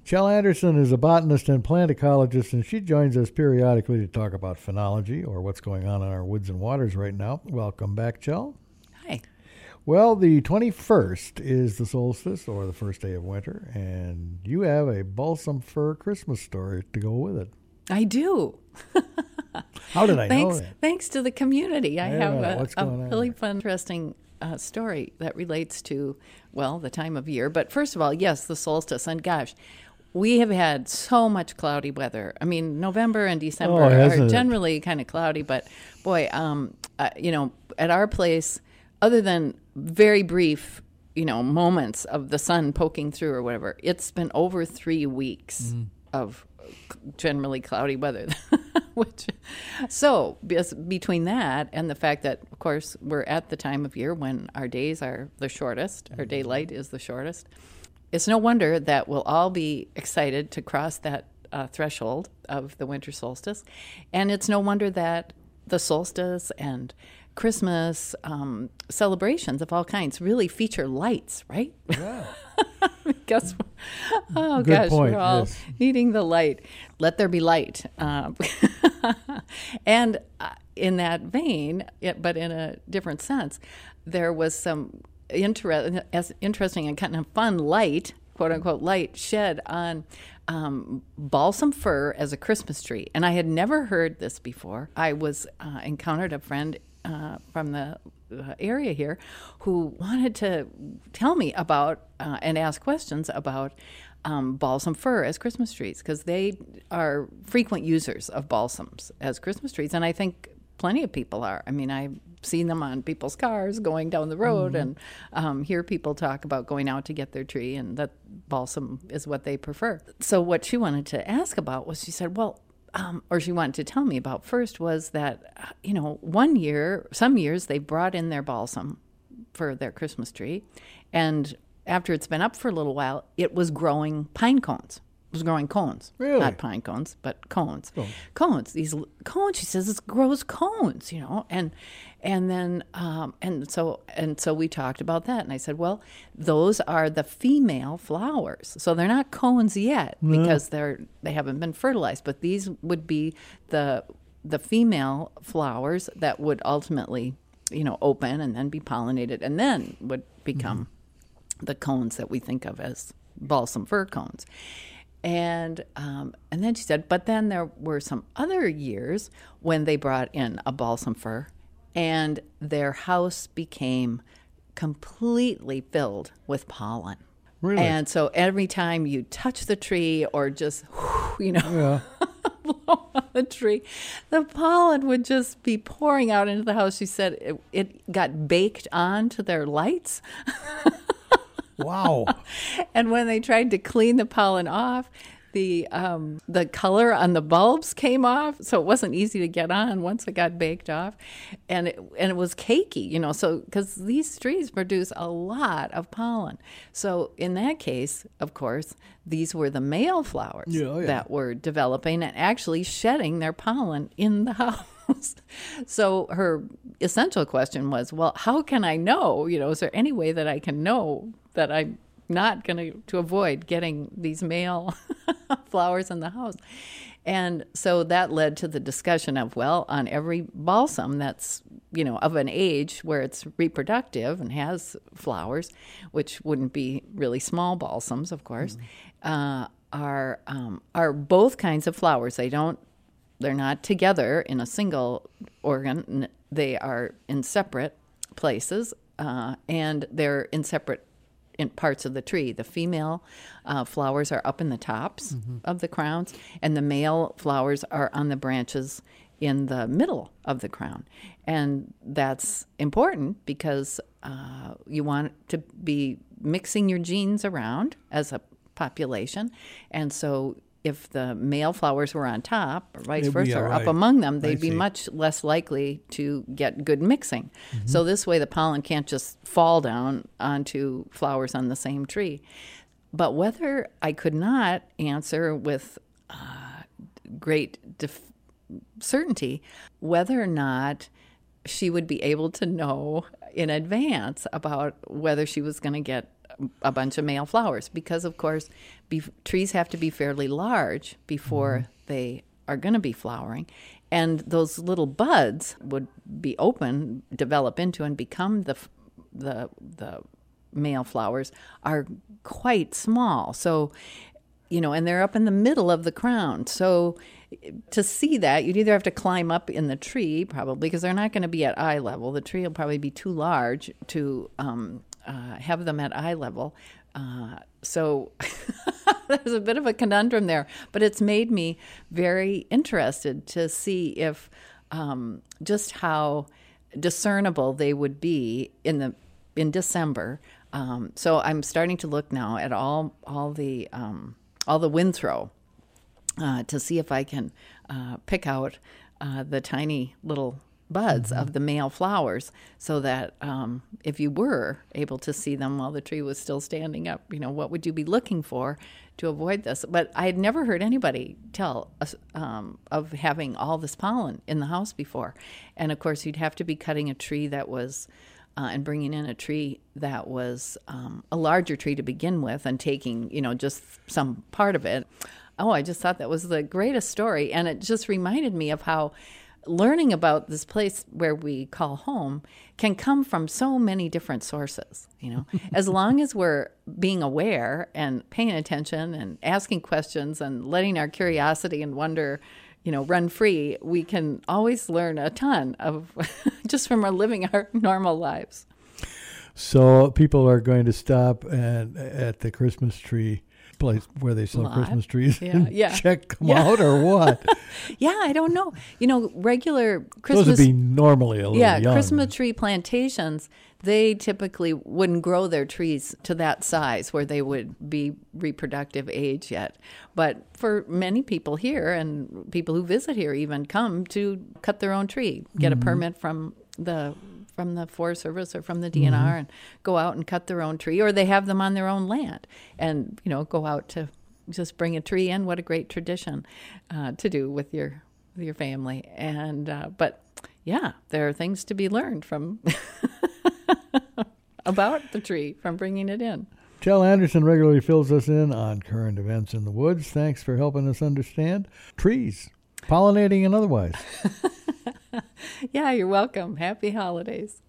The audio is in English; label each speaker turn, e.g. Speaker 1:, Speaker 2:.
Speaker 1: Chell Anderson is a botanist and plant ecologist, and she joins us periodically to talk about phenology or what's going on in our woods and waters right now. Welcome back, Chell.
Speaker 2: Hi.
Speaker 1: Well, the 21st is the solstice, or the first day of winter, and you have a balsam fir Christmas story to go with it.
Speaker 2: I do.
Speaker 1: How did I know that?
Speaker 2: Thanks to the community. I have a really
Speaker 1: there?
Speaker 2: fun, interesting story that relates to, well, the time of year. But first of all, yes, the solstice. And gosh, we have had so much cloudy weather. I mean, November and December are generally kind of cloudy, but boy, at our place, other than very brief, moments of the sun poking through or whatever, it's been over 3 weeks of generally cloudy weather. So between that and the fact that, of course, we're at the time of year when our days are the shortest, our daylight is the shortest, it's no wonder that we'll all be excited to cross that threshold of the winter solstice. And it's no wonder that the solstice and Christmas celebrations of all kinds really feature lights, right?
Speaker 1: Yeah.
Speaker 2: Because,
Speaker 1: Good
Speaker 2: gosh,
Speaker 1: point,
Speaker 2: we're all
Speaker 1: yes.
Speaker 2: needing the light. Let there be light. And in that vein, but in a different sense, there was some interesting and kind of fun light, quote unquote, light shed on balsam fir as a Christmas tree. And I had never heard this before. I encountered a friend from the area here who wanted to tell me about and ask questions about balsam fir as Christmas trees, because they are frequent users of balsams as Christmas trees. And I think plenty of people are. I mean, I've seen them on people's cars going down the road and hear people talk about going out to get their tree, and that balsam is what they prefer. So what she wanted to ask about was, she said, well, or she wanted to tell me about first was that, some years they brought in their balsam for their Christmas tree, and after it's been up for a little while, it was growing pine cones. It was growing cones.
Speaker 1: Really?
Speaker 2: Not pine cones, but cones. Cones. These cones, she says, it grows cones, and so we talked about that, and I said, well, those are the female flowers, so they're not cones yet because they haven't been fertilized, but these would be the female flowers that would ultimately, open and then be pollinated and then would become the cones that we think of as balsam fir cones. And then she said, but then there were some other years when they brought in a balsam fir, and their house became completely filled with pollen.
Speaker 1: Really?
Speaker 2: And so every time you touch the tree or just,
Speaker 1: Yeah.
Speaker 2: blow on the tree, the pollen would just be pouring out into the house. She said it got baked onto their lights.
Speaker 1: Wow.
Speaker 2: And when they tried to clean the pollen off, the color on the bulbs came off, so it wasn't easy to get on once it got baked off, and it was cakey, so because these trees produce a lot of pollen. So in that case, of course, these were the male flowers that were developing and actually shedding their pollen in the house. So her essential question was, well, how can I know? Is there any way that I can know that I'm not going to avoid getting these male flowers in the house? And so that led to the discussion of, well, on every balsam that's, of an age where it's reproductive and has flowers, which wouldn't be really small balsams, of course, are both kinds of flowers. They're not together in a single organ. They are in separate places, and they're in separate parts of the tree. The female flowers are up in the tops of the crowns, and the male flowers are on the branches in the middle of the crown. And that's important because you want to be mixing your genes around as a population. And so if the male flowers were on top, or vice versa, or up among them, they'd be much less likely to get good mixing. So this way the pollen can't just fall down onto flowers on the same tree. But whether I could not answer with great certainty whether or not she would be able to know in advance about whether she was going to get a bunch of male flowers, because of course trees have to be fairly large before they are going to be flowering, and those little buds would be open, develop into, and become the male flowers are quite small. So, and they're up in the middle of the crown. So to see that, you'd either have to climb up in the tree, probably, because they're not going to be at eye level. The tree will probably be too large to have them at eye level. So there's a bit of a conundrum there, but it's made me very interested to see if just how discernible they would be in December. So I'm starting to look now at all the windthrow to see if I can pick out the tiny little buds of the male flowers, so that if you were able to see them while the tree was still standing up, what would you be looking for to avoid this? But I had never heard anybody tell us of having all this pollen in the house before. And of course, you'd have to be cutting a tree that was and bringing in a tree that was a larger tree to begin with, and taking, just some part of it. Oh, I just thought that was the greatest story. And it just reminded me of how learning about this place where we call home can come from so many different sources, as long as we're being aware and paying attention and asking questions and letting our curiosity and wonder, run free, we can always learn a ton of just from living our normal lives.
Speaker 1: So people are going to stop at the Christmas tree place where they sell Christmas trees and check them out, or what?
Speaker 2: Yeah, I don't know. Regular Christmas...
Speaker 1: Those would be normally a little young.
Speaker 2: Christmas tree plantations, they typically wouldn't grow their trees to that size where they would be reproductive age yet. But for many people here, and people who visit here even, come to cut their own tree, get a permit from the Forest Service or from the DNR, and go out and cut their own tree, or they have them on their own land and, go out to just bring a tree in. What a great tradition to do with your family. And, but yeah, there are things to be learned from about the tree from bringing it in.
Speaker 1: Tel Anderson regularly fills us in on current events in the woods. Thanks for helping us understand trees, pollinating and otherwise.
Speaker 2: Yeah, you're welcome. Happy holidays.